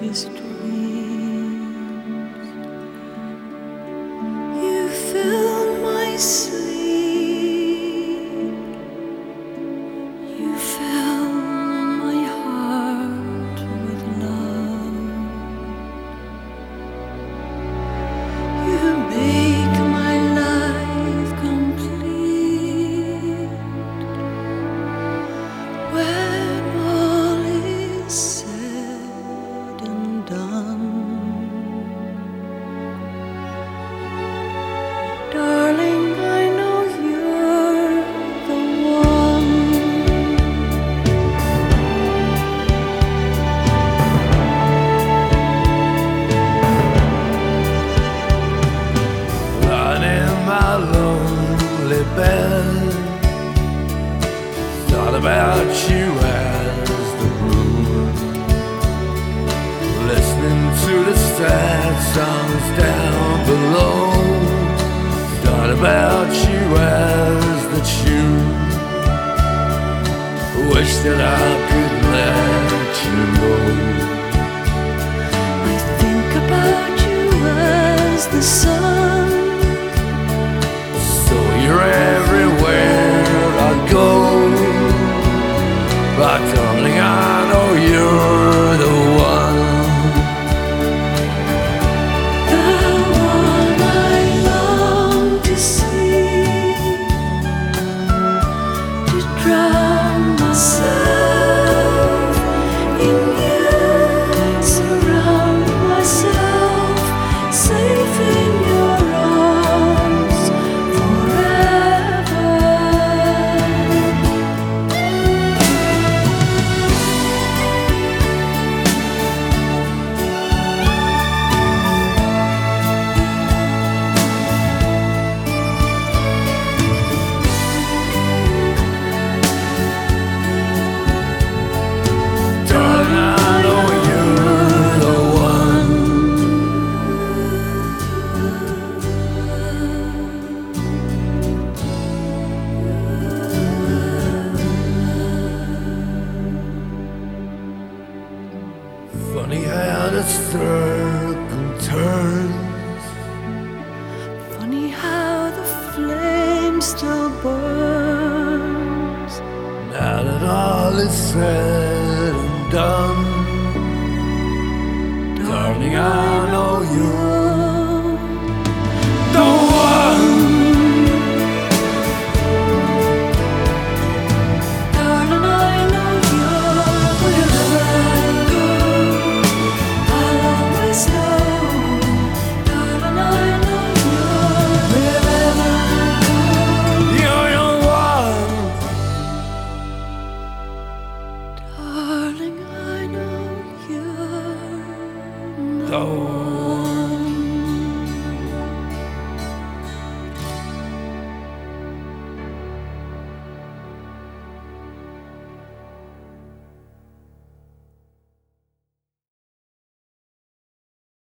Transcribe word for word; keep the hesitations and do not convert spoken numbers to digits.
sweetest dreams. You filled my sleep. You filled my heart with love. You make my life complete. When all is said and done, darling, I know you're the one. Lying in my lonely bed, thought about you as the moon, listening to the sad songs down below. Thought about you as the tune. Wish that I could let you know. I think about you as the sun. So you're everywhere I go. But darling, I know you're the one. The one I long to see, to drown myself in you, surround myself safe in your arms forever. Darling, I know you're the one. Funny how the circle turns. Funny how the flame still burns. Now that all is said and done, darling, I